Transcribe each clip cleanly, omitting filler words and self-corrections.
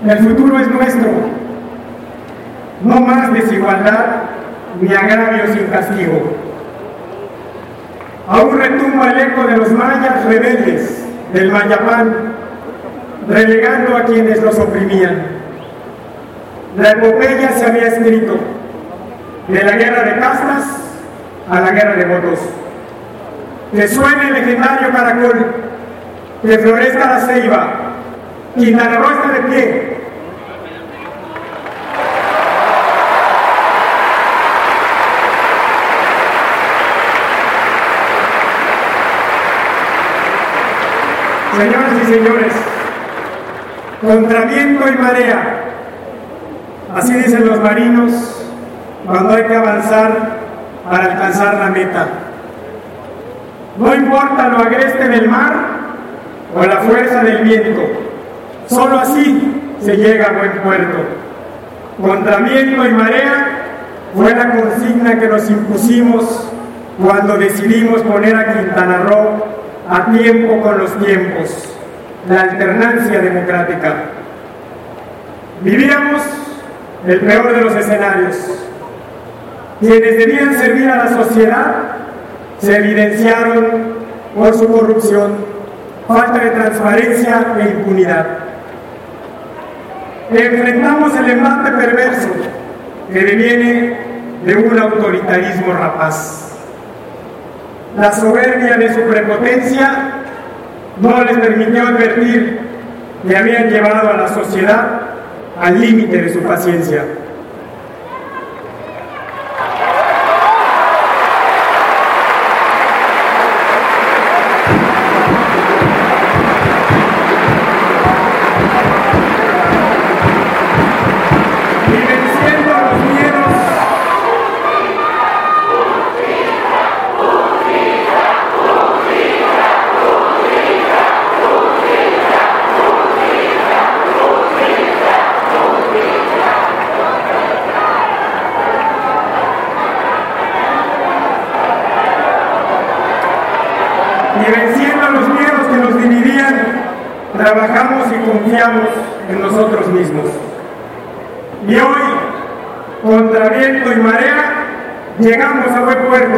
El futuro es nuestro. No más desigualdad ni agravio sin castigo. Aún retumba el eco de los mayas rebeldes del Mayapán, relegando a quienes los oprimían. La epopeya se había escrito, de la guerra de castas a la guerra de votos. Que suene el legendario caracol, que florezca la ceiba, Quintana Roo está de pie. Señoras y señores, contra viento y marea, así dicen los marinos cuando hay que avanzar para alcanzar la meta. No importa lo agreste del mar o la fuerza del viento, solo así se llega a buen puerto. Contra viento y marea fue la consigna que nos impusimos cuando decidimos poner a Quintana Roo a tiempo con los tiempos, la alternancia democrática. Vivíamos el peor de los escenarios. Quienes debían servir a la sociedad se evidenciaron por su corrupción, falta de transparencia e impunidad. Enfrentamos el embate perverso que deviene de un autoritarismo rapaz. La soberbia de su prepotencia no les permitió advertir que habían llevado a la sociedad al límite de su paciencia. Y venciendo los miedos que nos dividían, trabajamos y confiamos en nosotros mismos. Y hoy, contra viento y marea, llegamos a buen puerto.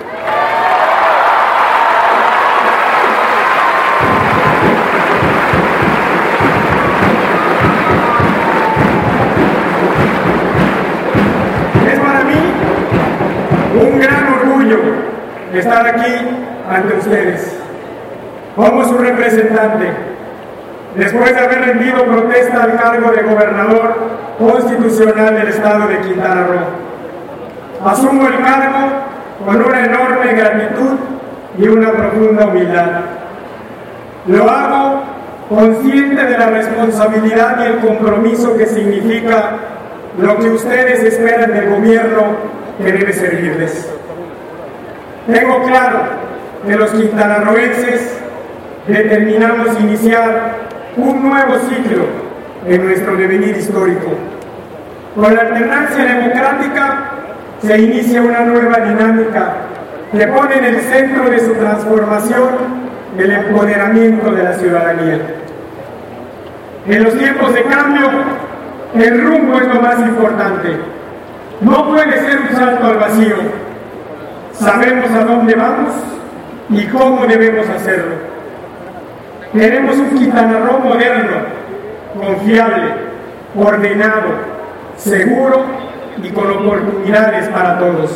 Es para mí un gran orgullo estar aquí ante ustedes, como su representante, después de haber rendido protesta al cargo de gobernador constitucional del estado de Quintana Roo. Asumo el cargo con una enorme gratitud y una profunda humildad. Lo hago consciente de la responsabilidad y el compromiso que significa lo que ustedes esperan del gobierno que debe servirles. Tengo claro que los quintanarroenses determinamos iniciar un nuevo ciclo en nuestro devenir histórico. Con la alternancia democrática se inicia una nueva dinámica que pone en el centro de su transformación el empoderamiento de la ciudadanía. En los tiempos de cambio, el rumbo es lo más importante. No puede ser un salto al vacío. Sabemos a dónde vamos y cómo debemos hacerlo. Queremos un Quintana Roo moderno, confiable, ordenado, seguro y con oportunidades para todos.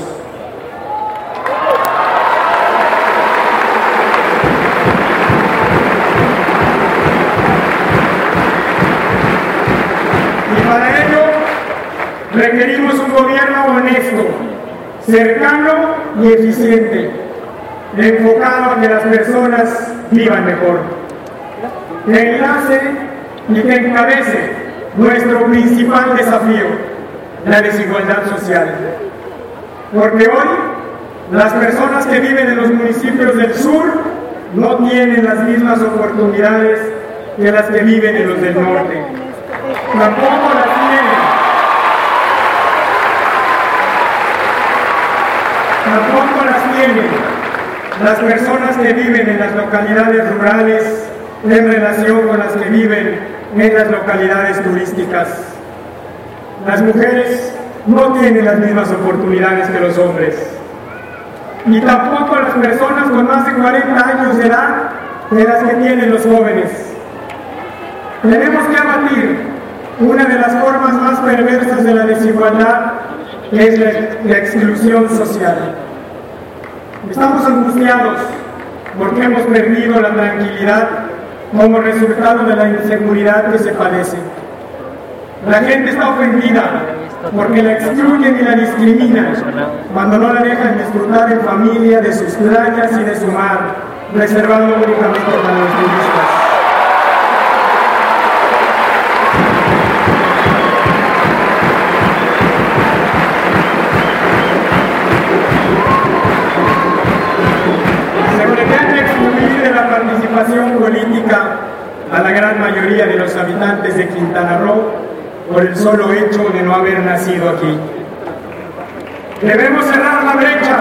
Y para ello requerimos un gobierno honesto, cercano y eficiente, enfocado a que las personas vivan mejor, que enlace y que encabece nuestro principal desafío, la desigualdad social. Porque hoy las personas que viven en los municipios del sur no tienen las mismas oportunidades que las que viven en los del norte. Tampoco las tienen. Tampoco las tienen las personas que viven en las localidades rurales en relación con las que viven en las localidades turísticas. Las mujeres no tienen las mismas oportunidades que los hombres, y tampoco las personas con más de 40 años de edad de las que tienen los jóvenes. Tenemos que abatir una de las formas más perversas de la desigualdad, que es la exclusión social. Estamos angustiados porque hemos perdido la tranquilidad como resultado de la inseguridad que se padece. La gente está ofendida porque la excluyen y la discriminan cuando no la dejan disfrutar en familia de sus playas y de su mar, reservado únicamente para los turistas. Se pretende excluir de la participación política a la gran mayoría de los habitantes de Quintana Roo por el solo hecho de no haber nacido aquí. Debemos cerrar la brecha.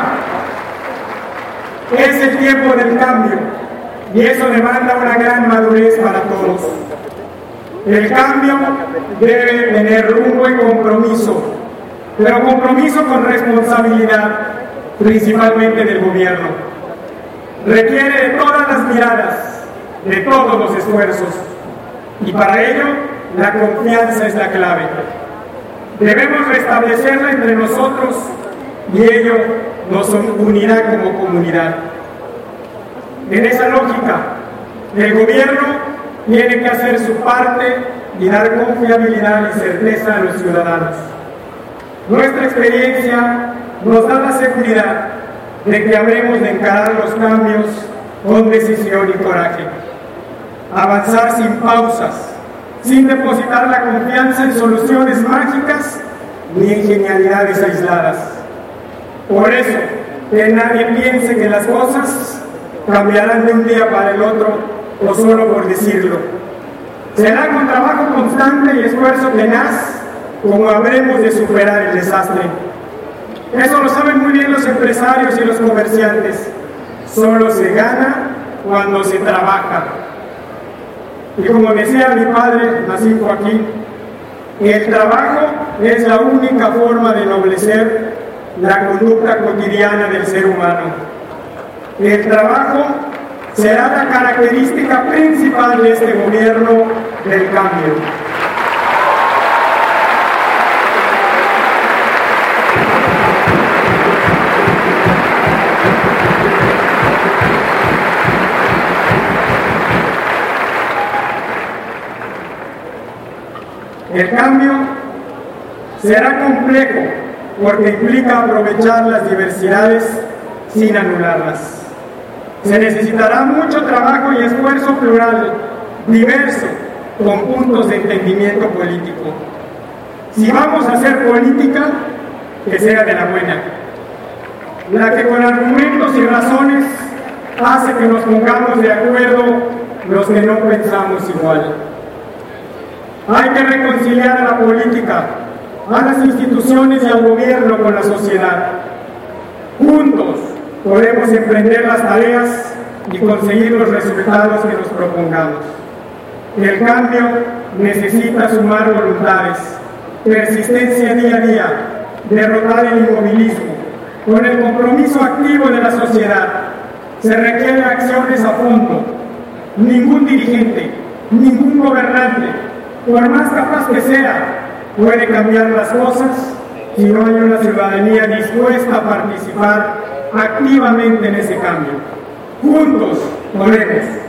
Es el tiempo del cambio y eso demanda una gran madurez para todos. El cambio debe tener rumbo y compromiso, pero compromiso con responsabilidad, principalmente del gobierno. Requiere de todas las miradas, de todos los esfuerzos, y para ello la confianza es la clave. Debemos restablecerla entre nosotros y ello nos unirá como comunidad. En esa lógica, el gobierno tiene que hacer su parte y dar confiabilidad y certeza a los ciudadanos. Nuestra experiencia nos da la seguridad de que habremos de encarar los cambios con decisión y coraje. Avanzar sin pausas, sin depositar la confianza en soluciones mágicas ni en genialidades aisladas. Por eso, que nadie piense que las cosas cambiarán de un día para el otro o solo por decirlo. Será con trabajo constante y esfuerzo tenaz como habremos de superar el desastre. Eso lo saben muy bien los empresarios y los comerciantes. Solo se gana cuando se trabaja. Y como decía mi padre, nací Joaquín, el trabajo es la única forma de ennoblecer la conducta cotidiana del ser humano. El trabajo será la característica principal de este gobierno del cambio. El cambio será complejo porque implica aprovechar las diversidades sin anularlas. Se necesitará mucho trabajo y esfuerzo plural, diverso, con puntos de entendimiento político. Si vamos a hacer política, que sea de la buena, la que con argumentos y razones hace que nos pongamos de acuerdo los que no pensamos igual. Hay que reconciliar a la política, a las instituciones y al gobierno con la sociedad. Juntos podemos emprender las tareas y conseguir los resultados que nos propongamos. El cambio necesita sumar voluntades, persistencia día a día, derrotar el inmovilismo, con el compromiso activo de la sociedad. Se requieren acciones a fondo. Ningún dirigente, ningún gobernante, por más capaz que sea, puede cambiar las cosas si no hay una ciudadanía dispuesta a participar activamente en ese cambio. Juntos podemos.